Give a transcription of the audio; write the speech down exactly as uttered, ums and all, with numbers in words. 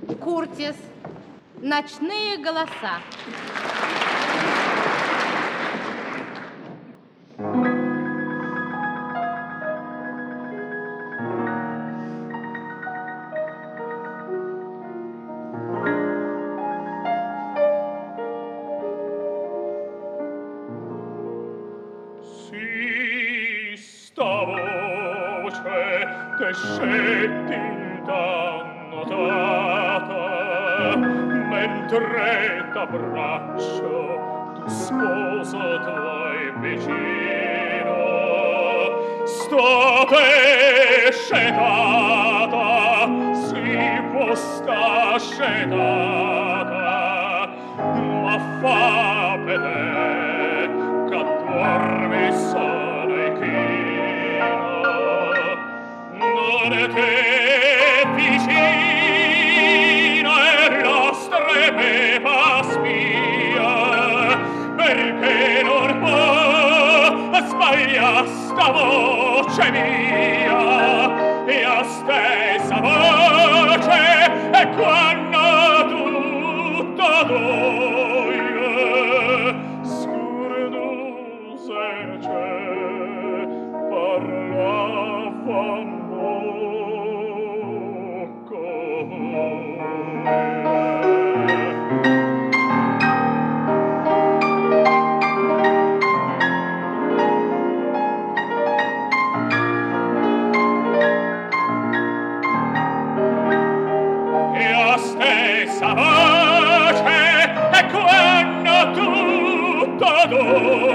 Куртис. Ночные голоса. Sì, sta voce che scetti innotata, mentre t'abbraccio tu sposo tuoi vicino, state scetata, si può sta scetata, ma fa vedere che dormi solo e chino, non è te vicino e la strepeva spia, perché non può sbagliare sta voce mia, e a stessa voce e quando tutto doglie scurdose c'è parlava stessa voce e quando tutto